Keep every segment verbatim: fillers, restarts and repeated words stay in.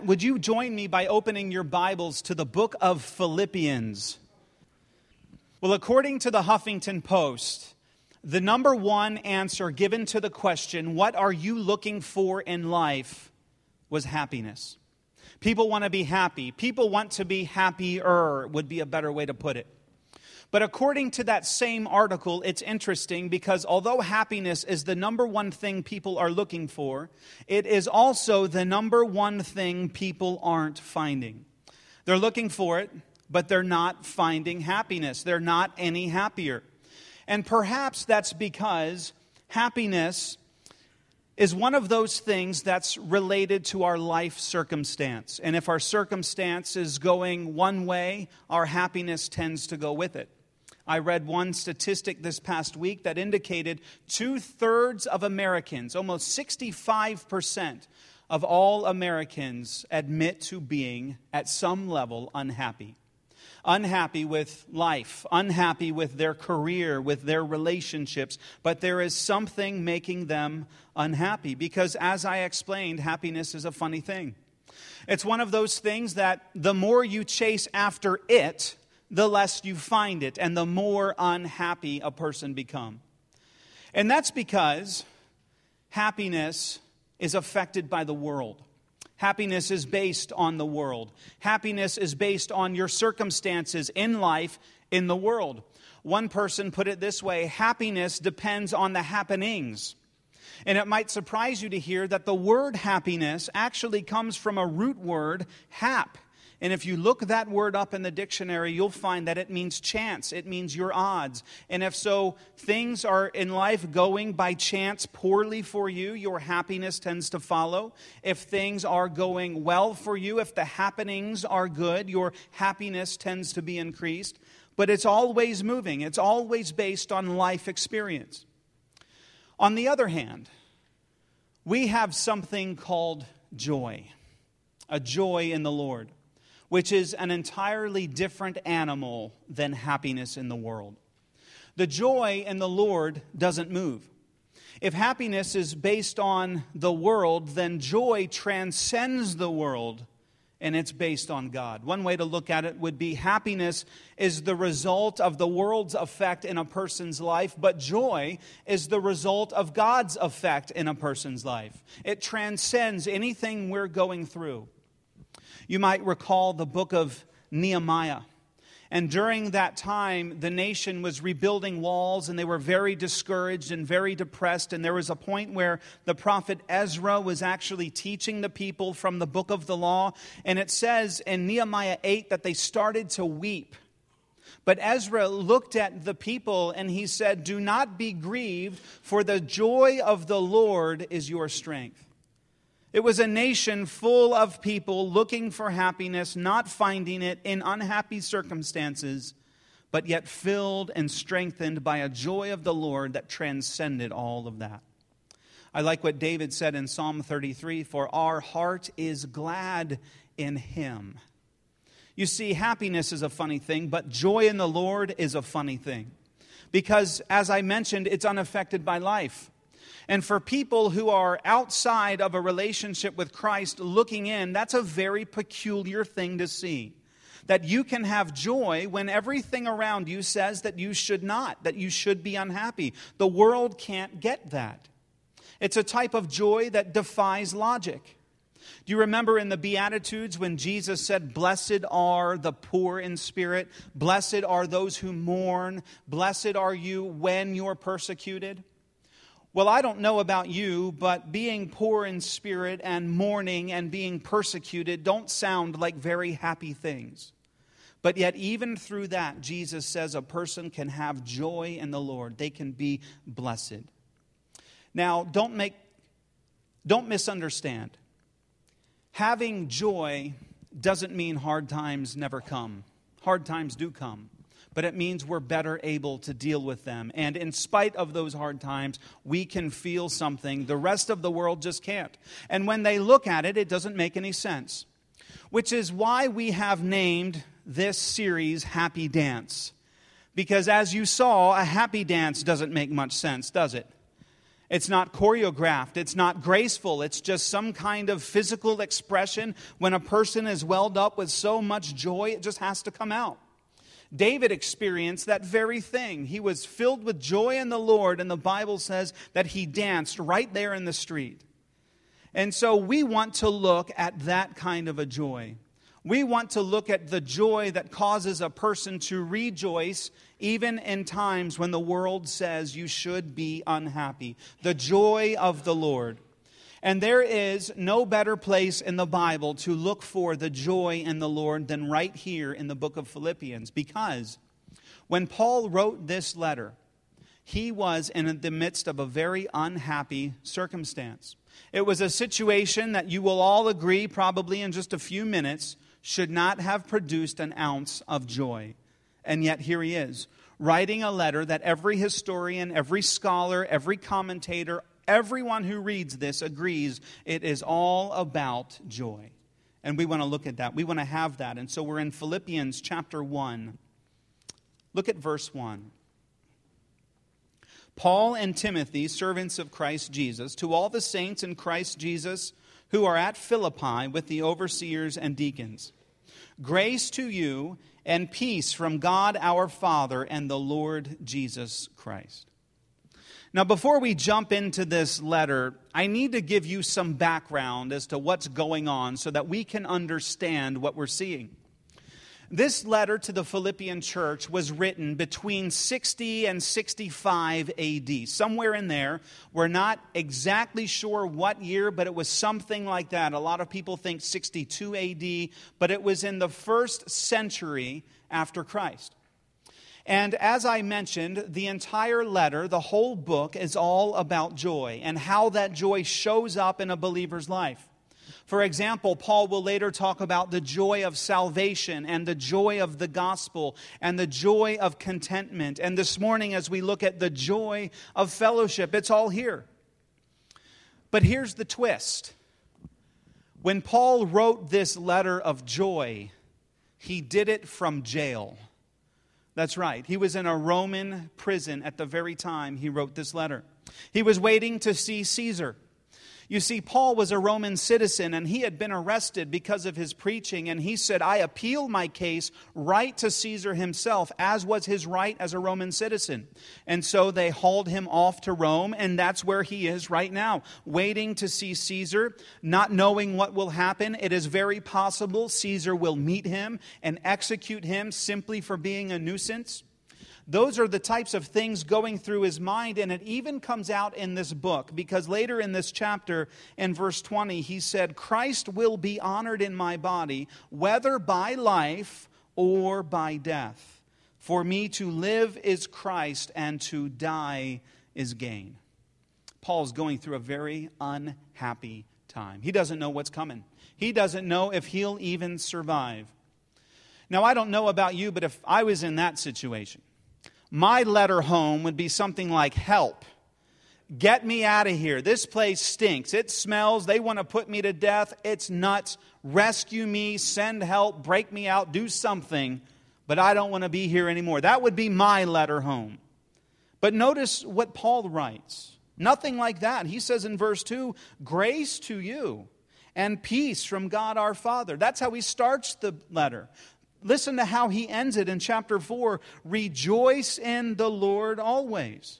would you join me by opening your Bibles to the book of Philippians? Well, according to the Huffington Post, the number one answer given to the question, what are you looking for in life, was happiness. People want to be happy. People want to be happier, would be a better way to put it. But according to that same article, it's interesting because although happiness is the number one thing people are looking for, it is also the number one thing people aren't finding. They're looking for it, but they're not finding happiness. They're not any happier. And perhaps that's because happiness is one of those things that's related to our life circumstance. And if our circumstance is going one way, our happiness tends to go with it. I read one statistic this past week that indicated two-thirds of Americans, almost sixty-five percent of all Americans, admit to being, at some level, unhappy. Unhappy with life, unhappy with their career, with their relationships, but there is something making them unhappy because, as I explained, happiness is a funny thing. It's one of those things that the more you chase after it, the less you find it, and the more unhappy a person becomes. And that's because happiness is affected by the world. Happiness is based on the world. Happiness is based on your circumstances in life, in the world. One person put it this way: happiness depends on the happenings. And it might surprise you to hear that the word happiness actually comes from a root word, hap. And if you look that word up in the dictionary, you'll find that it means chance. It means your odds. And if so, things are in life going by chance poorly for you, your happiness tends to follow. If things are going well for you, if the happenings are good, your happiness tends to be increased. But it's always moving. It's always based on life experience. On the other hand, we have something called joy, a joy in the Lord, which is an entirely different animal than happiness in the world. The joy in the Lord doesn't move. If happiness is based on the world, then joy transcends the world, and it's based on God. One way to look at it would be happiness is the result of the world's effect in a person's life, but joy is the result of God's effect in a person's life. It transcends anything we're going through. You might recall the book of Nehemiah. And during that time, the nation was rebuilding walls, and they were very discouraged and very depressed. And there was a point where the prophet Ezra was actually teaching the people from the book of the law. And it says in Nehemiah eight that they started to weep. But Ezra looked at the people and he said, "Do not be grieved, for the joy of the Lord is your strength." It was a nation full of people looking for happiness, not finding it in unhappy circumstances, but yet filled and strengthened by a joy of the Lord that transcended all of that. I like what David said in Psalm thirty-three, "For our heart is glad in Him." You see, happiness is a funny thing, but joy in the Lord is a funny thing. Because, as I mentioned, it's unaffected by life. And for people who are outside of a relationship with Christ looking in, that's a very peculiar thing to see. That you can have joy when everything around you says that you should not, that you should be unhappy. The world can't get that. It's a type of joy that defies logic. Do you remember in the Beatitudes when Jesus said, "Blessed are the poor in spirit, blessed are those who mourn, blessed are you when you're persecuted"? Well, I don't know about you, but being poor in spirit and mourning and being persecuted don't sound like very happy things. But yet, even through that, Jesus says a person can have joy in the Lord. They can be blessed. Now, don't make, don't misunderstand. Having joy doesn't mean hard times never come. Hard times do come. But it means we're better able to deal with them. And in spite of those hard times, we can feel something the rest of the world just can't. And when they look at it, it doesn't make any sense. Which is why we have named this series Happy Dance. Because as you saw, a happy dance doesn't make much sense, does it? It's not choreographed. It's not graceful. It's just some kind of physical expression. When a person is welled up with so much joy, it just has to come out. David experienced that very thing. He was filled with joy in the Lord, and the Bible says that he danced right there in the street. And so we want to look at that kind of a joy. We want to look at the joy that causes a person to rejoice even in times when the world says you should be unhappy. The joy of the Lord. And there is no better place in the Bible to look for the joy in the Lord than right here in the book of Philippians. Because when Paul wrote this letter, he was in the midst of a very unhappy circumstance. It was a situation that you will all agree probably in just a few minutes should not have produced an ounce of joy. And yet here he is, writing a letter that every historian, every scholar, every commentator, everyone who reads this agrees it is all about joy. And we want to look at that. We want to have that. And so we're in Philippians chapter one. Look at verse one. Paul and Timothy, servants of Christ Jesus, to all the saints in Christ Jesus who are at Philippi with the overseers and deacons. Grace to you and peace from God our Father and the Lord Jesus Christ. Now, before we jump into this letter, I need to give you some background as to what's going on so that we can understand what we're seeing. This letter to the Philippian church was written between sixty and sixty-five A D, somewhere in there. We're not exactly sure what year, but it was something like that. A lot of people think sixty-two A D, but it was in the first century after Christ. And as I mentioned, the entire letter, the whole book, is all about joy and how that joy shows up in a believer's life. For example, Paul will later talk about the joy of salvation and the joy of the gospel and the joy of contentment. And this morning, as we look at the joy of fellowship, it's all here. But here's the twist. When Paul wrote this letter of joy, he did it from jail. That's right. He was in a Roman prison at the very time he wrote this letter. He was waiting to see Caesar. You see, Paul was a Roman citizen, and he had been arrested because of his preaching, and he said, I appeal my case right to Caesar himself, as was his right as a Roman citizen. And so they hauled him off to Rome, and that's where he is right now, waiting to see Caesar, not knowing what will happen. It is very possible Caesar will meet him and execute him simply for being a nuisance. Those are the types of things going through his mind, and it even comes out in this book, because later in this chapter, in verse twenty, he said, Christ will be honored in my body, whether by life or by death. For me to live is Christ, and to die is gain. Paul's going through a very unhappy time. He doesn't know what's coming. He doesn't know if he'll even survive. Now, I don't know about you, but if I was in that situation, my letter home would be something like, help, get me out of here. This place stinks. It smells. They want to put me to death. It's nuts. Rescue me, send help, break me out, do something. But I don't want to be here anymore. That would be my letter home. But notice what Paul writes. Nothing like that. He says in verse two, grace to you and peace from God our Father. That's how he starts the letter. Listen to how he ends it in chapter four. Rejoice in the Lord always.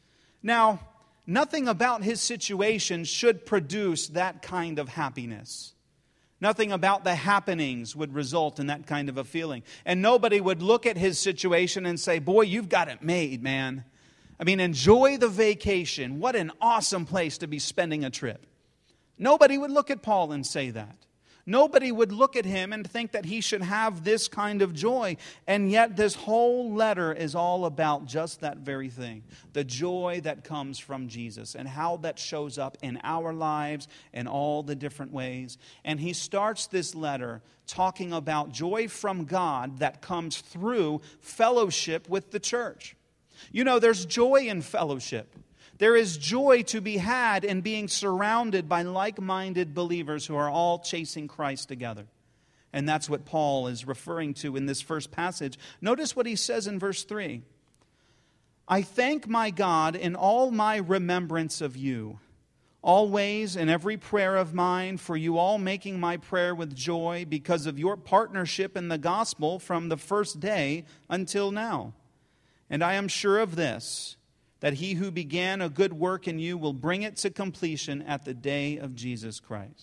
Now, nothing about his situation should produce that kind of happiness. Nothing about the happenings would result in that kind of a feeling. And nobody would look at his situation and say, boy, you've got it made, man. I mean, enjoy the vacation. What an awesome place to be spending a trip. Nobody would look at Paul and say that. Nobody would look at him and think that he should have this kind of joy. And yet this whole letter is all about just that very thing. The joy that comes from Jesus and how that shows up in our lives in all the different ways. And he starts this letter talking about joy from God that comes through fellowship with the church. You know, there's joy in fellowship. There is joy to be had in being surrounded by like-minded believers who are all chasing Christ together. And that's what Paul is referring to in this first passage. Notice what he says in verse three. I thank my God in all my remembrance of you, always in every prayer of mine, for you all making my prayer with joy because of your partnership in the gospel from the first day until now. And I am sure of this, that he who began a good work in you will bring it to completion at the day of Jesus Christ.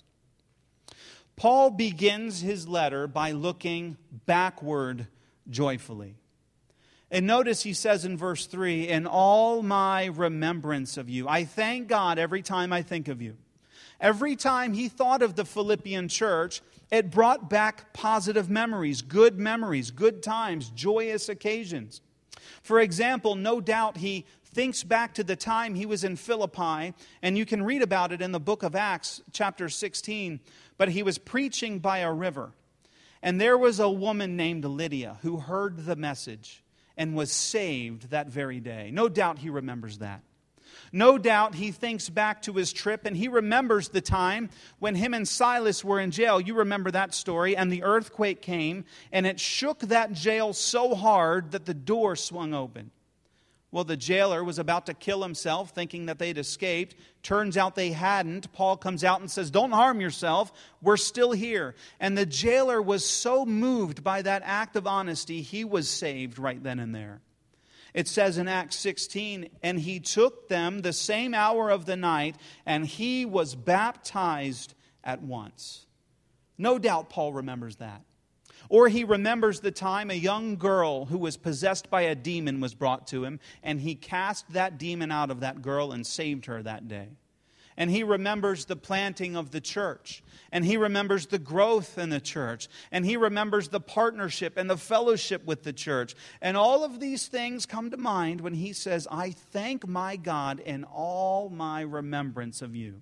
Paul begins his letter by looking backward joyfully. And notice he says in verse three, in all my remembrance of you. I thank God every time I think of you. Every time he thought of the Philippian church, it brought back positive memories, good memories, good times, joyous occasions. For example, no doubt he thinks back to the time he was in Philippi, and you can read about it in the book of Acts, chapter sixteen, but he was preaching by a river. And there was a woman named Lydia who heard the message and was saved that very day. No doubt he remembers that. No doubt he thinks back to his trip and he remembers the time when him and Silas were in jail. You remember that story. And the earthquake came and it shook that jail so hard that the door swung open. Well, the jailer was about to kill himself thinking that they'd escaped. Turns out they hadn't. Paul comes out and says, don't harm yourself. We're still here. And the jailer was so moved by that act of honesty, he was saved right then and there. It says in Acts sixteen, and he took them the same hour of the night, and he was baptized at once. No doubt Paul remembers that. Or he remembers the time a young girl who was possessed by a demon was brought to him, and he cast that demon out of that girl and saved her that day. And he remembers the planting of the church. And he remembers the growth in the church. And he remembers the partnership and the fellowship with the church. And all of these things come to mind when he says, I thank my God in all my remembrance of you.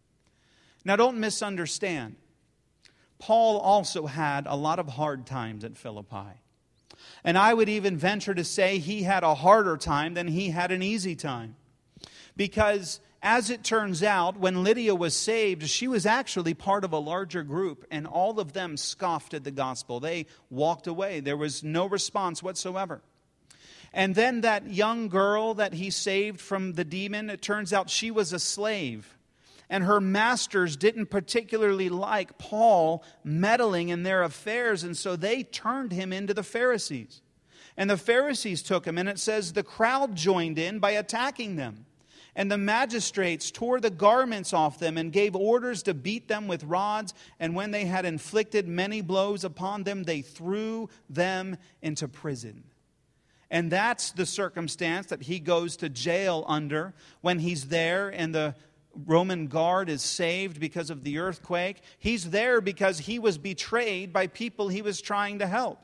Now don't misunderstand. Paul also had a lot of hard times at Philippi. And I would even venture to say he had a harder time than he had an easy time. Because as it turns out, when Lydia was saved, she was actually part of a larger group, and all of them scoffed at the gospel. They walked away. There was no response whatsoever. And then that young girl that he saved from the demon, it turns out she was a slave. And her masters didn't particularly like Paul meddling in their affairs, and so they turned him into the Pharisees. And the Pharisees took him, and it says the crowd joined in by attacking them. And the magistrates tore the garments off them and gave orders to beat them with rods. And when they had inflicted many blows upon them, they threw them into prison. And that's the circumstance that he goes to jail under when he's there and the Roman guard is saved because of the earthquake. He's there because he was betrayed by people he was trying to help.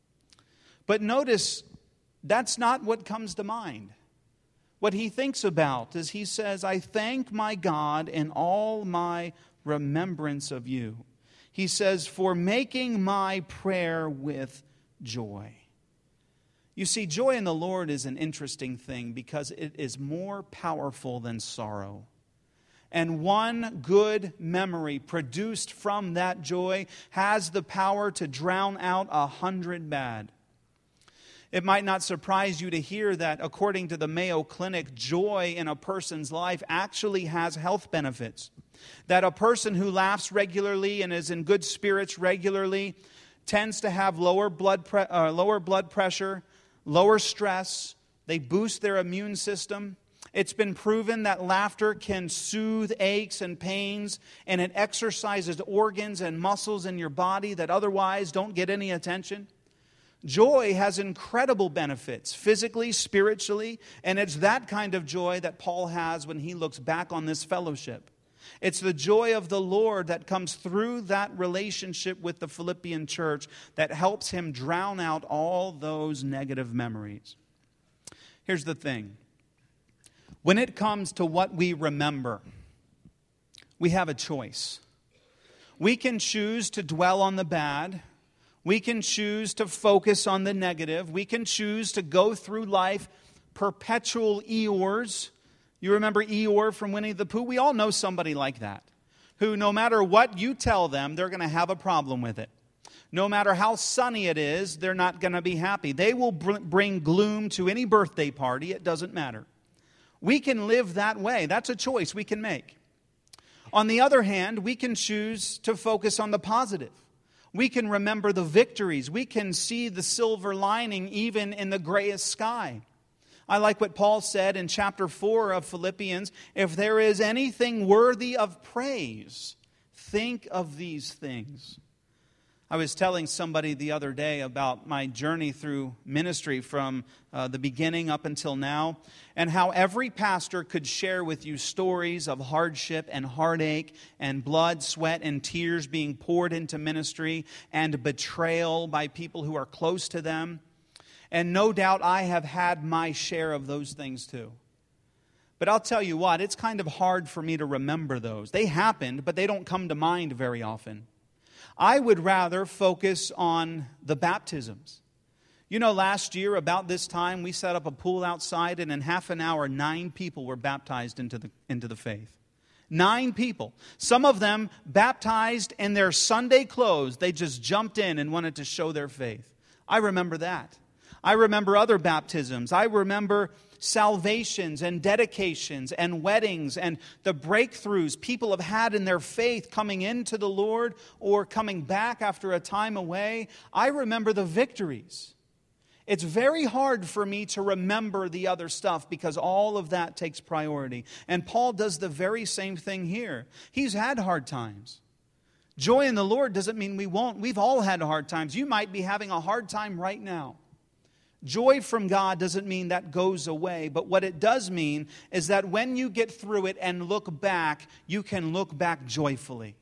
But notice, that's not what comes to mind. What he thinks about is he says, I thank my God in all my remembrance of you. He says, for making my prayer with joy. You see, joy in the Lord is an interesting thing because it is more powerful than sorrow. And one good memory produced from that joy has the power to drown out a hundred bad. It might not surprise you to hear that, according to the Mayo Clinic, joy in a person's life actually has health benefits. That a person who laughs regularly and is in good spirits regularly tends to have lower blood pre- uh, lower blood pressure, lower stress. They boost their immune system. It's been proven that laughter can soothe aches and pains, and it exercises organs and muscles in your body that otherwise don't get any attention. Joy has incredible benefits, physically, spiritually, and it's that kind of joy that Paul has when he looks back on this fellowship. It's the joy of the Lord that comes through that relationship with the Philippian church that helps him drown out all those negative memories. Here's the thing. When it comes to what we remember, we have a choice. We can choose to dwell on the bad. We can choose to focus on the negative. We can choose to go through life perpetual Eeyores. You remember Eeyore from Winnie the Pooh? We all know somebody like that, who no matter what you tell them, they're going to have a problem with it. No matter how sunny it is, they're not going to be happy. They will br- bring gloom to any birthday party. It doesn't matter. We can live that way. That's a choice we can make. On the other hand, we can choose to focus on the positive. We can remember the victories. We can see the silver lining even in the grayest sky. I like what Paul said in chapter four of Philippians. If there is anything worthy of praise, think of these things. I was telling somebody the other day about my journey through ministry from uh, the beginning up until now, and how every pastor could share with you stories of hardship and heartache and blood, sweat, and tears being poured into ministry and betrayal by people who are close to them. And no doubt I have had my share of those things too. But I'll tell you what, it's kind of hard for me to remember those. They happened, but they don't come to mind very often. I would rather focus on the baptisms. You know, last year, about this time, we set up a pool outside, and in half an hour, nine people were baptized into the, into the faith. Nine people. Some of them baptized in their Sunday clothes. They just jumped in and wanted to show their faith. I remember that. I remember other baptisms. I remember salvations and dedications and weddings and the breakthroughs people have had in their faith coming into the Lord or coming back after a time away. I remember the victories. It's very hard for me to remember the other stuff because all of that takes priority. And Paul does the very same thing here. He's had hard times. Joy in the Lord doesn't mean we won't. We've all had hard times. You might be having a hard time right now. Joy from God doesn't mean that goes away, but what it does mean is that when you get through it and look back, you can look back joyfully.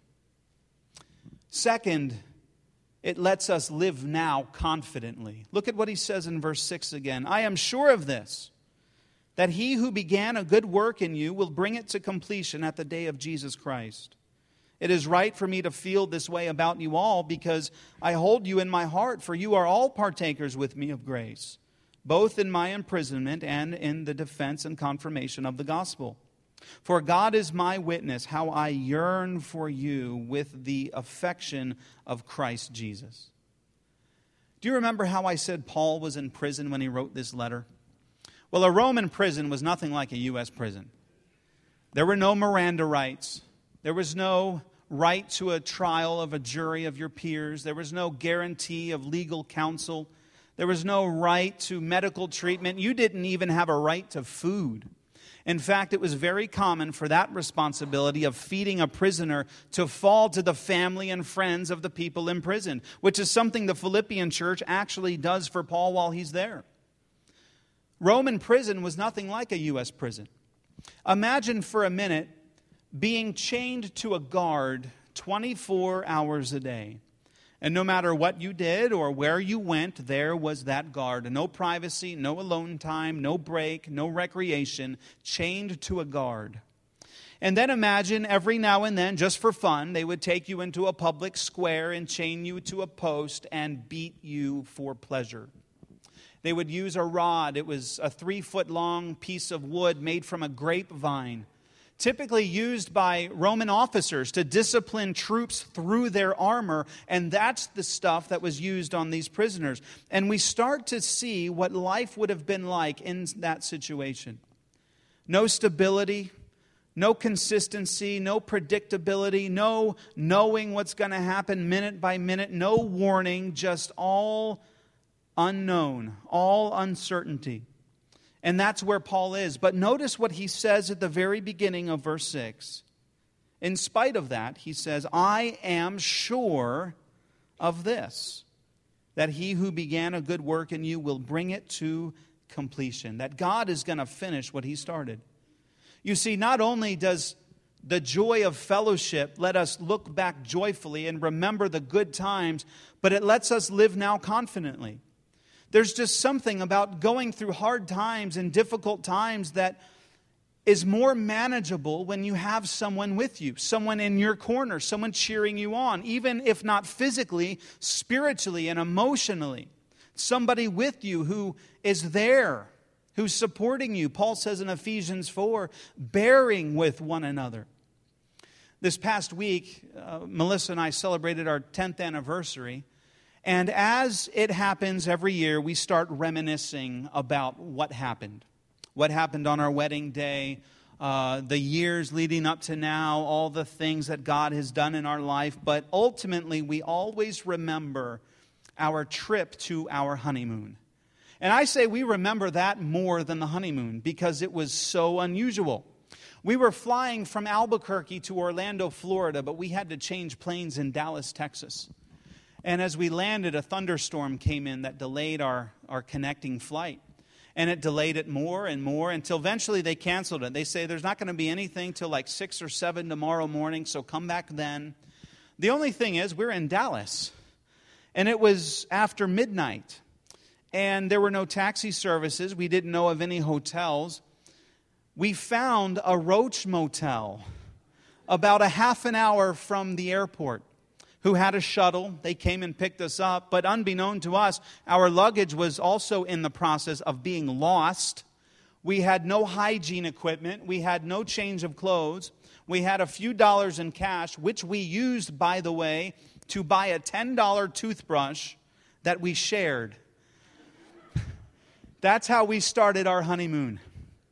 Second, it lets us live now confidently. Look at what he says in verse six again. I am sure of this, that he who began a good work in you will bring it to completion at the day of Jesus Christ. It is right for me to feel this way about you all because I hold you in my heart, for you are all partakers with me of grace, both in my imprisonment and in the defense and confirmation of the gospel. For God is my witness, how I yearn for you with the affection of Christ Jesus. Do you remember how I said Paul was in prison when he wrote this letter? Well, a Roman prison was nothing like a U S prison. There were no Miranda rights. There was no right to a trial of a jury of your peers. There was no guarantee of legal counsel. There was no right to medical treatment. You didn't even have a right to food. In fact, it was very common for that responsibility of feeding a prisoner to fall to the family and friends of the people imprisoned, which is something the Philippian church actually does for Paul while he's there. Roman prison was nothing like a U S prison. Imagine for a minute being chained to a guard twenty-four hours a day. And no matter what you did or where you went, there was that guard. No privacy, no alone time, no break, no recreation, chained to a guard. And then imagine every now and then, just for fun, they would take you into a public square and chain you to a post and beat you for pleasure. They would use a rod. It was a three-foot-long piece of wood made from a grapevine, typically used by Roman officers to discipline troops through their armor, and that's the stuff that was used on these prisoners. And we start to see what life would have been like in that situation. No stability, no consistency, no predictability, no knowing what's going to happen minute by minute, no warning, just all unknown, all uncertainty. And that's where Paul is. But notice what he says at the very beginning of verse six. In spite of that, he says, I am sure of this, that he who began a good work in you will bring it to completion. That God is going to finish what he started. You see, not only does the joy of fellowship let us look back joyfully and remember the good times, but it lets us live now confidently. There's just something about going through hard times and difficult times that is more manageable when you have someone with you, someone in your corner, someone cheering you on, even if not physically, spiritually and emotionally. Somebody with you who is there, who's supporting you. Paul says in Ephesians four, bearing with one another. This past week, uh, Melissa and I celebrated our tenth anniversary. And as it happens every year, we start reminiscing about what happened. What happened on our wedding day, uh, the years leading up to now, all the things that God has done in our life. But ultimately, we always remember our trip to our honeymoon. And I say we remember that more than the honeymoon because it was so unusual. We were flying from Albuquerque to Orlando, Florida, but we had to change planes in Dallas, Texas. And as we landed, a thunderstorm came in that delayed our, our connecting flight. And it delayed it more and more until eventually they canceled it. They say there's not going to be anything till like six or seven tomorrow morning, so come back then. The only thing is we're in Dallas. And it was after midnight. And there were no taxi services. We didn't know of any hotels. We found a Roach Motel about a half an hour from the airport who had a shuttle. They came and picked us up. But unbeknown to us, our luggage was also in the process of being lost. We had no hygiene equipment. We had no change of clothes. We had a few dollars in cash, which we used, by the way, to buy a ten dollar toothbrush that we shared. That's how we started our honeymoon.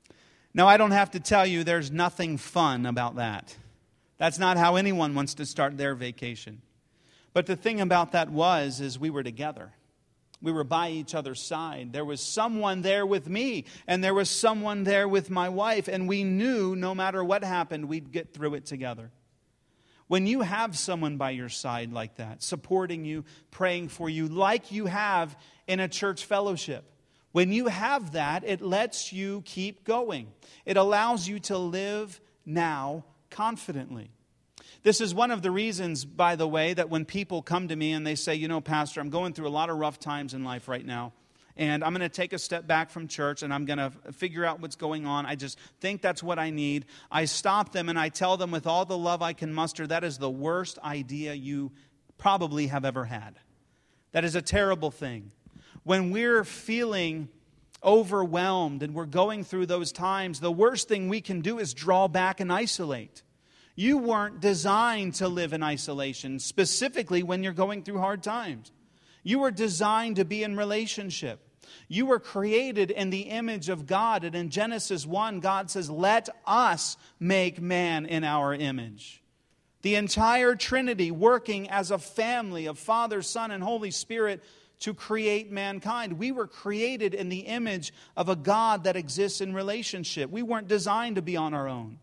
Now, I don't have to tell you there's nothing fun about that. That's not how anyone wants to start their vacation. But the thing about that was, is we were together. We were by each other's side. There was someone there with me, and there was someone there with my wife, and we knew no matter what happened, we'd get through it together. When you have someone by your side like that, supporting you, praying for you, like you have in a church fellowship, when you have that, it lets you keep going. It allows you to live now confidently. This is one of the reasons, by the way, that when people come to me and they say, you know, Pastor, I'm going through a lot of rough times in life right now, and I'm going to take a step back from church, and I'm going to figure out what's going on. I just think that's what I need. I stop them, and I tell them with all the love I can muster, that is the worst idea you probably have ever had. That is a terrible thing. When we're feeling overwhelmed and we're going through those times, the worst thing we can do is draw back and isolate. You weren't designed to live in isolation, specifically when you're going through hard times. You were designed to be in relationship. You were created in the image of God. And in Genesis one, God says, let us make man in our image. The entire Trinity working as a family of Father, Son, and Holy Spirit to create mankind. We were created in the image of a God that exists in relationship. We weren't designed to be on our own.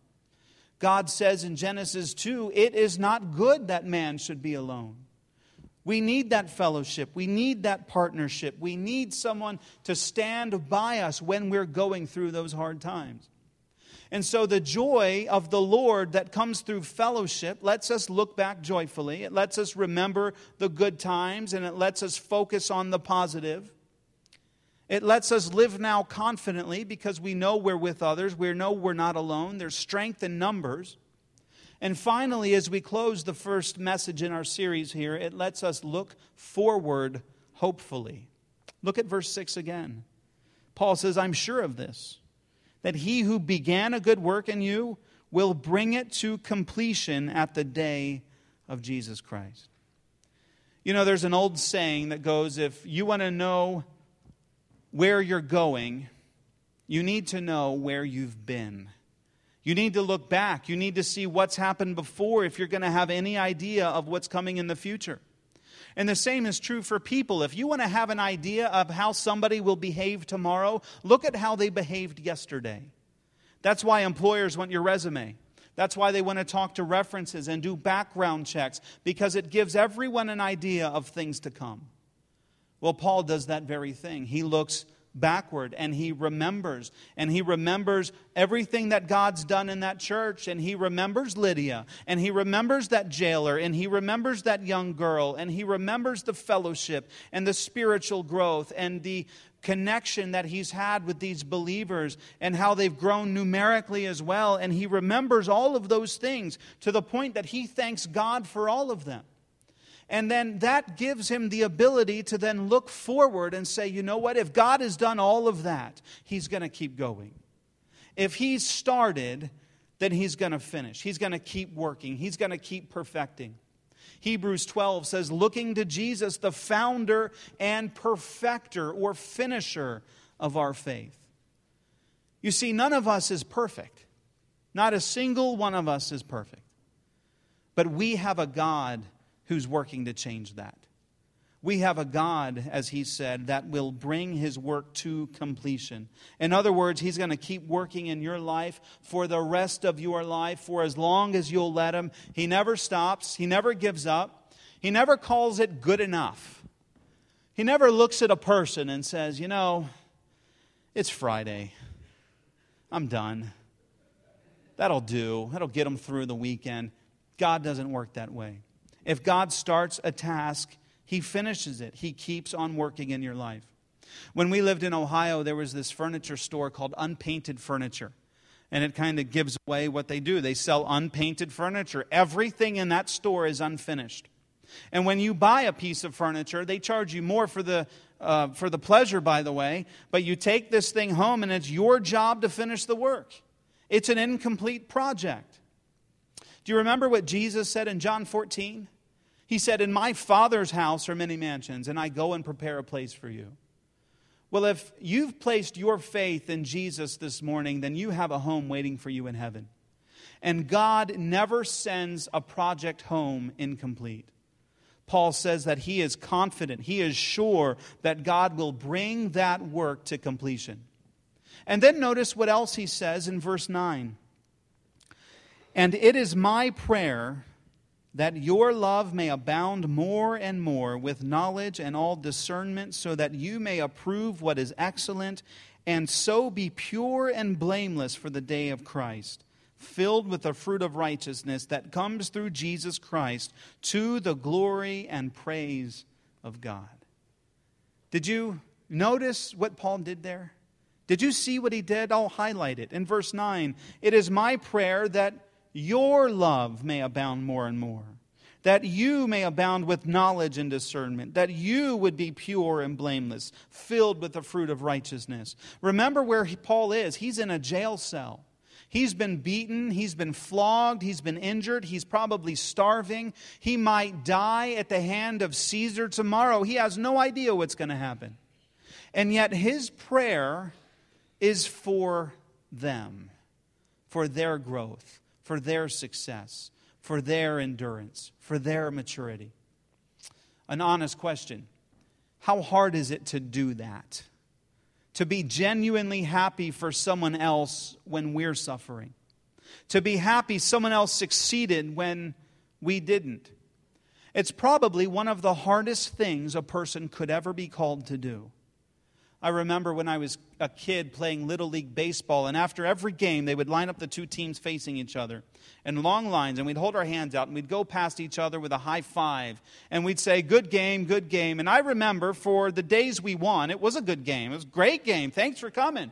God says in Genesis two, it is not good that man should be alone. We need that fellowship. We need that partnership. We need someone to stand by us when we're going through those hard times. And so the joy of the Lord that comes through fellowship lets us look back joyfully. It lets us remember the good times, and it lets us focus on the positive. It lets us live now confidently because we know we're with others. We know we're not alone. There's strength in numbers. And finally, as we close the first message in our series here, it lets us look forward hopefully. Look at verse six again. Paul says, I'm sure of this, that he who began a good work in you will bring it to completion at the day of Jesus Christ. You know, there's an old saying that goes, if you want to know where you're going, you need to know where you've been. You need to look back. You need to see what's happened before if you're going to have any idea of what's coming in the future. And the same is true for people. If you want to have an idea of how somebody will behave tomorrow, look at how they behaved yesterday. That's why employers want your resume. That's why they want to talk to references and do background checks, because it gives everyone an idea of things to come. Well, Paul does that very thing. He looks backward and he remembers. And he remembers everything that God's done in that church. And he remembers Lydia. And he remembers that jailer. And he remembers that young girl. And he remembers the fellowship and the spiritual growth and the connection that he's had with these believers and how they've grown numerically as well. And he remembers all of those things to the point that he thanks God for all of them. And then that gives him the ability to then look forward and say, you know what, if God has done all of that, he's going to keep going. If he's started, then he's going to finish. He's going to keep working. He's going to keep perfecting. Hebrews twelve says, looking to Jesus, the founder and perfecter or finisher of our faith. You see, none of us is perfect. Not a single one of us is perfect. But we have a God who's working to change that. We have a God, as he said, that will bring his work to completion. In other words, he's going to keep working in your life for the rest of your life, for as long as you'll let him. He never stops. He never gives up. He never calls it good enough. He never looks at a person and says, you know, it's Friday. I'm done. That'll do. That'll get them through the weekend. God doesn't work that way. If God starts a task, he finishes it. He keeps on working in your life. When we lived in Ohio, there was this furniture store called Unpainted Furniture. And it kind of gives away what they do. They sell unpainted furniture. Everything in that store is unfinished. And when you buy a piece of furniture, they charge you more for the uh, for the pleasure, by the way. But you take this thing home and it's your job to finish the work. It's an incomplete project. Do you remember what Jesus said in John fourteen? He said, in my Father's house are many mansions, and I go and prepare a place for you. Well, if you've placed your faith in Jesus this morning, then you have a home waiting for you in heaven. And God never sends a project home incomplete. Paul says that he is confident, he is sure that God will bring that work to completion. And then notice what else he says in verse nine. And it is my prayer that your love may abound more and more with knowledge and all discernment, so that you may approve what is excellent, and so be pure and blameless for the day of Christ, filled with the fruit of righteousness that comes through Jesus Christ, to the glory and praise of God. Did you notice what Paul did there? Did you see what he did? I'll highlight it. In verse nine, it is my prayer that your love may abound more and more, that you may abound with knowledge and discernment, that you would be pure and blameless, filled with the fruit of righteousness. Remember where he, Paul is. He's in a jail cell. He's been beaten, he's been flogged, he's been injured, he's probably starving. He might die at the hand of Caesar tomorrow. He has no idea what's going to happen. And yet his prayer is for them, for their growth, for their success, for their endurance, for their maturity. An honest question. How hard is it to do that? To be genuinely happy for someone else when we're suffering. To be happy someone else succeeded when we didn't. It's probably one of the hardest things a person could ever be called to do. I remember when I was a kid playing Little League Baseball, and after every game, they would line up the two teams facing each other in long lines, and we'd hold our hands out, and we'd go past each other with a high five, and we'd say, good game, good game. And I remember for the days we won, it was a good game. It was a great game. Thanks for coming.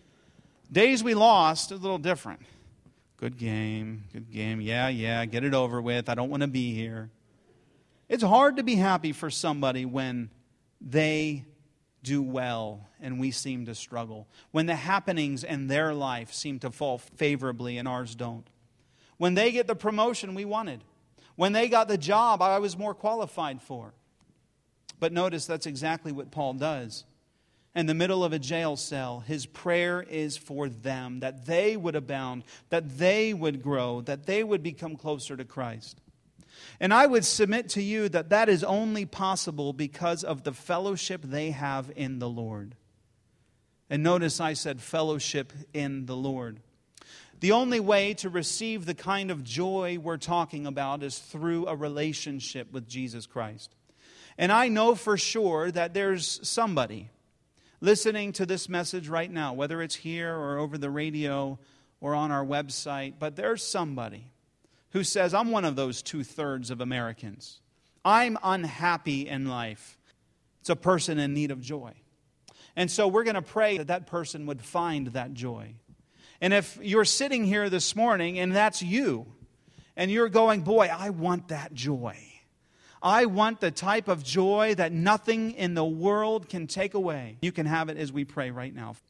Days we lost, a little different. Good game, good game. Yeah, yeah, get it over with. I don't want to be here. It's hard to be happy for somebody when they do well and we seem to struggle. When the happenings in their life seem to fall favorably and ours don't. When they get the promotion we wanted. When they got the job I was more qualified for. But notice that's exactly what Paul does. In the middle of a jail cell, his prayer is for them, that they would abound, that they would grow, that they would become closer to Christ. And I would submit to you that that is only possible because of the fellowship they have in the Lord. And notice I said fellowship in the Lord. The only way to receive the kind of joy we're talking about is through a relationship with Jesus Christ. And I know for sure that there's somebody listening to this message right now, whether it's here or over the radio or on our website, but there's somebody who says, I'm one of those two-thirds of Americans. I'm unhappy in life. It's a person in need of joy. And so we're going to pray that that person would find that joy. And if you're sitting here this morning and that's you, and you're going, boy, I want that joy. I want the type of joy that nothing in the world can take away. You can have it as we pray right now.